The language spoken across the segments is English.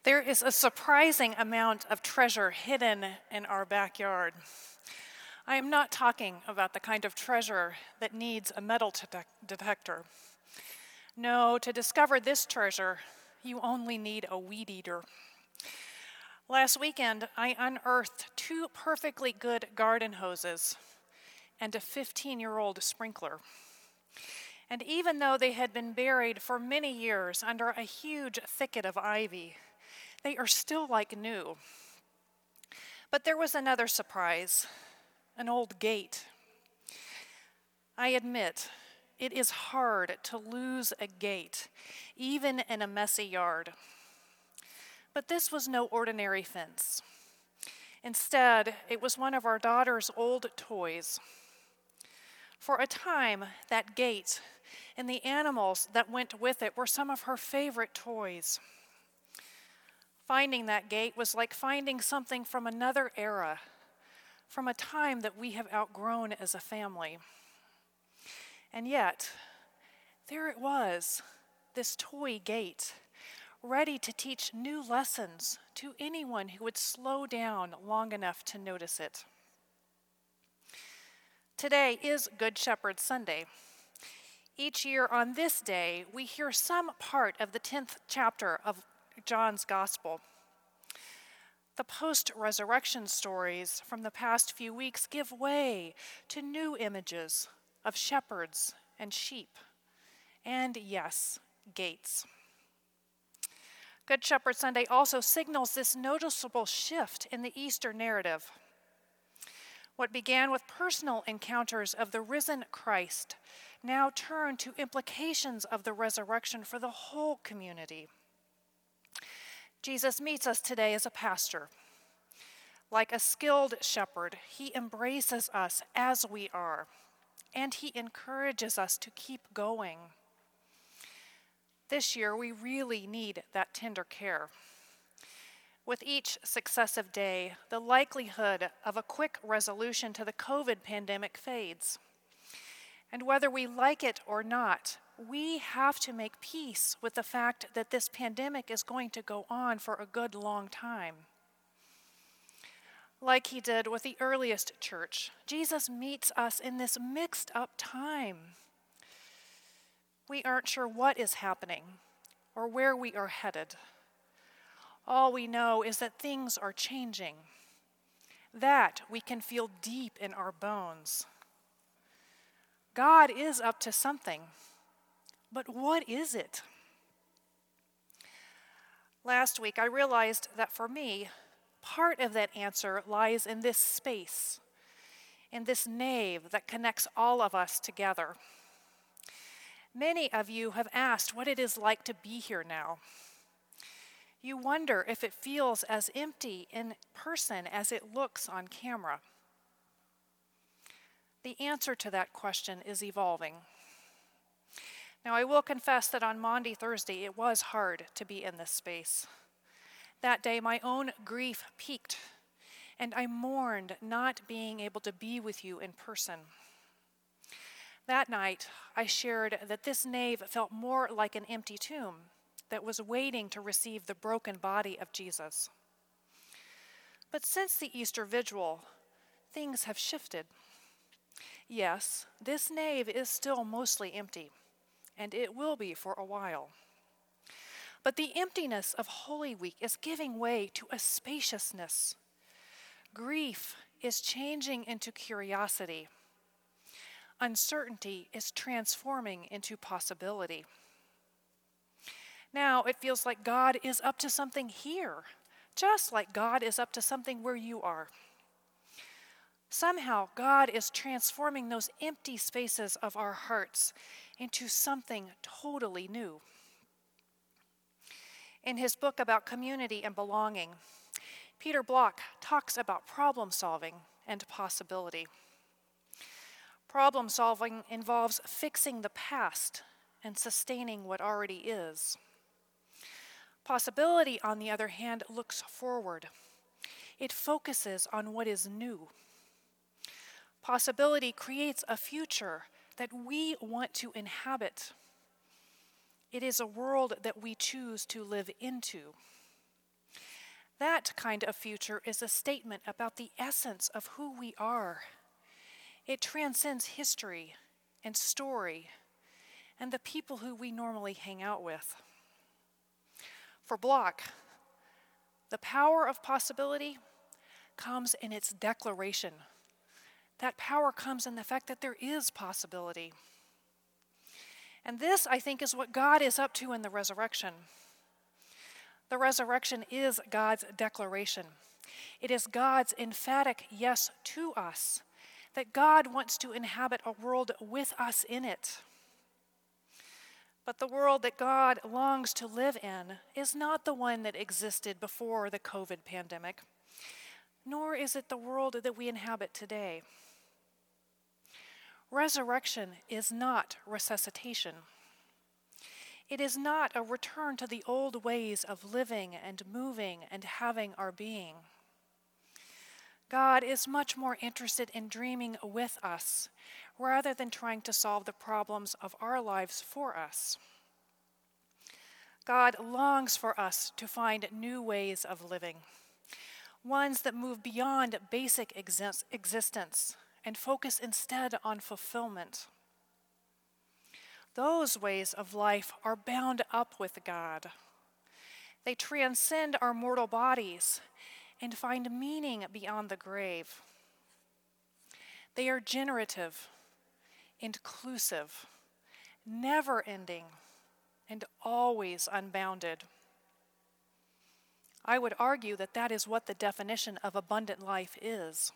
There is a surprising amount of treasure hidden in our backyard. I am not talking about the kind of treasure that needs a metal detector. No, to discover this treasure, you only need a weed eater. Last weekend, I unearthed 2 perfectly good garden hoses and a 15-year-old sprinkler. And even though they had been buried for many years under a huge thicket of ivy, they are still like new. But there was another surprise, an old gate. I admit, it is hard to lose a gate, even in a messy yard. But this was no ordinary fence. Instead, it was one of our daughter's old toys. For a time, that gate and the animals that went with it were some of her favorite toys. Finding that gate was like finding something from another era, from a time that we have outgrown as a family. And yet, there it was, this toy gate, ready to teach new lessons to anyone who would slow down long enough to notice it. Today is Good Shepherd Sunday. Each year on this day, we hear some part of the 10th chapter of John's Gospel. The post-resurrection stories from the past few weeks give way to new images of shepherds and sheep, and yes, gates. Good Shepherd Sunday also signals this noticeable shift in the Easter narrative. What began with personal encounters of the risen Christ now turn to implications of the resurrection for the whole community. Jesus meets us today as a pastor. Like a skilled shepherd, he embraces us as we are, and he encourages us to keep going. This year, we really need that tender care. With each successive day, the likelihood of a quick resolution to the COVID pandemic fades. And whether we like it or not, we have to make peace with the fact that this pandemic is going to go on for a good long time. Like he did with the earliest church, Jesus meets us in this mixed up time. We aren't sure what is happening or where we are headed. All we know is that things are changing. That we can feel deep in our bones. God is up to something, but what is it? Last week, I realized that for me, part of that answer lies in this space, in this nave that connects all of us together. Many of you have asked what it is like to be here now. You wonder if it feels as empty in person as it looks on camera. The answer to that question is evolving. Now, I will confess that on Maundy Thursday, it was hard to be in this space. That day, my own grief peaked, and I mourned not being able to be with you in person. That night, I shared that this nave felt more like an empty tomb that was waiting to receive the broken body of Jesus. But since the Easter Vigil, things have shifted. Yes, this nave is still mostly empty, and it will be for a while. But the emptiness of Holy Week is giving way to a spaciousness. Grief is changing into curiosity. Uncertainty is transforming into possibility. Now it feels like God is up to something here, just like God is up to something where you are. Somehow, God is transforming those empty spaces of our hearts into something totally new. In his book about community and belonging, Peter Block talks about problem solving and possibility. Problem solving involves fixing the past and sustaining what already is. Possibility, on the other hand, looks forward. It focuses on what is new. Possibility creates a future that we want to inhabit. It is a world that we choose to live into. That kind of future is a statement about the essence of who we are. It transcends history and story and the people who we normally hang out with. For Block, the power of possibility comes in its declaration. That power comes in the fact that there is possibility. And this, I think, is what God is up to in the resurrection. The resurrection is God's declaration. It is God's emphatic yes to us, that God wants to inhabit a world with us in it. But the world that God longs to live in is not the one that existed before the COVID pandemic, nor is it the world that we inhabit today. Resurrection is not resuscitation. It is not a return to the old ways of living and moving and having our being. God is much more interested in dreaming with us rather than trying to solve the problems of our lives for us. God longs for us to find new ways of living, ones that move beyond basic existence and focus instead on fulfillment. Those ways of life are bound up with God. They transcend our mortal bodies and find meaning beyond the grave. They are generative, inclusive, never-ending, and always unbounded. I would argue that that is what the definition of abundant life is.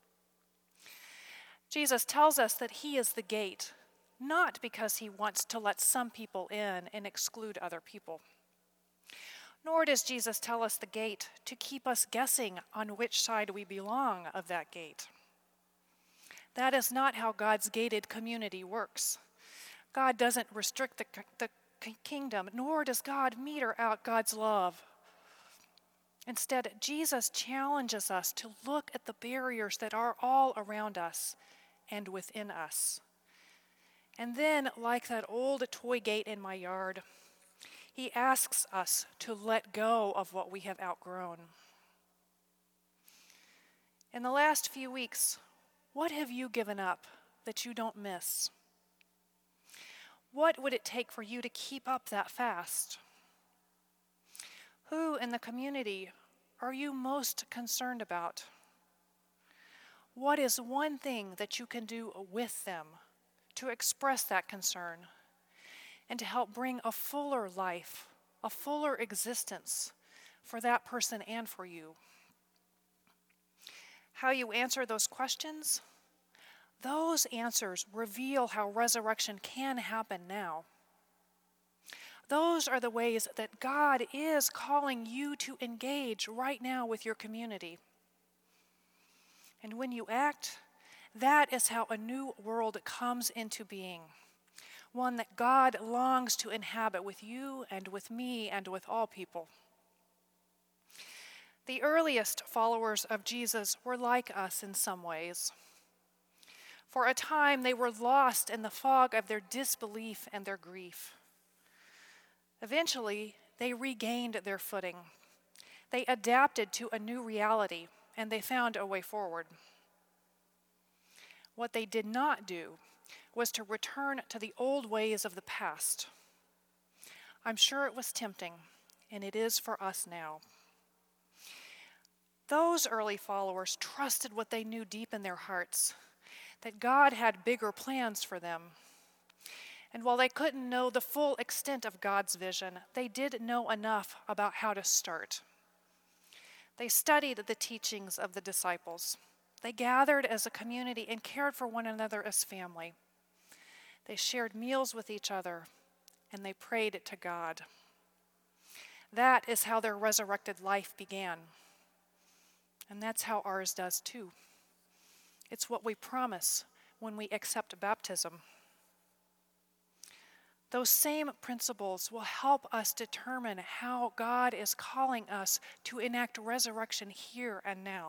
Jesus tells us that he is the gate, not because he wants to let some people in and exclude other people. Nor does Jesus tell us the gate to keep us guessing on which side we belong of that gate. That is not how God's gated community works. God doesn't restrict the kingdom, nor does God meter out God's love. Instead, Jesus challenges us to look at the barriers that are all around us and within us. And then, like that old toy gate in my yard, he asks us to let go of what we have outgrown. In the last few weeks, what have you given up that you don't miss? What would it take for you to keep up that fast? Who in the community are you most concerned about? What is one thing that you can do with them to express that concern and to help bring a fuller life, a fuller existence for that person and for you? How you answer those questions? Those answers reveal how resurrection can happen now. Those are the ways that God is calling you to engage right now with your community. And when you act, that is how a new world comes into being, one that God longs to inhabit with you and with me and with all people. The earliest followers of Jesus were like us in some ways. For a time, they were lost in the fog of their disbelief and their grief. Eventually, they regained their footing. They adapted to a new reality, and they found a way forward. What they did not do was to return to the old ways of the past. I'm sure it was tempting, and it is for us now. Those early followers trusted what they knew deep in their hearts, that God had bigger plans for them. And while they couldn't know the full extent of God's vision, they did know enough about how to start. They studied the teachings of the disciples. They gathered as a community and cared for one another as family. They shared meals with each other, and they prayed to God. That is how their resurrected life began. And that's how ours does too. It's what we promise when we accept baptism. Those same principles will help us determine how God is calling us to enact resurrection here and now.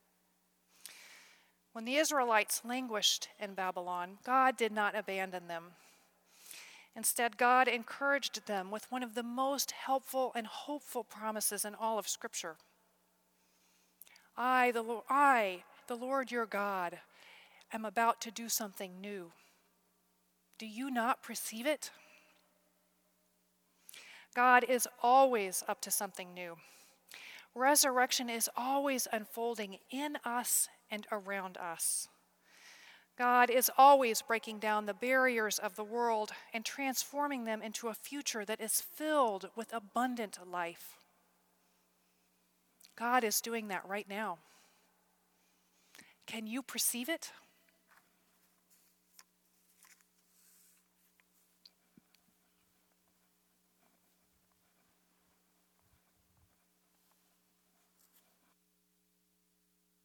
When the Israelites languished in Babylon, God did not abandon them. Instead, God encouraged them with one of the most helpful and hopeful promises in all of Scripture. the Lord your God, am about to do something new. Do you not perceive it? God is always up to something new. Resurrection is always unfolding in us and around us. God is always breaking down the barriers of the world and transforming them into a future that is filled with abundant life. God is doing that right now. Can you perceive it?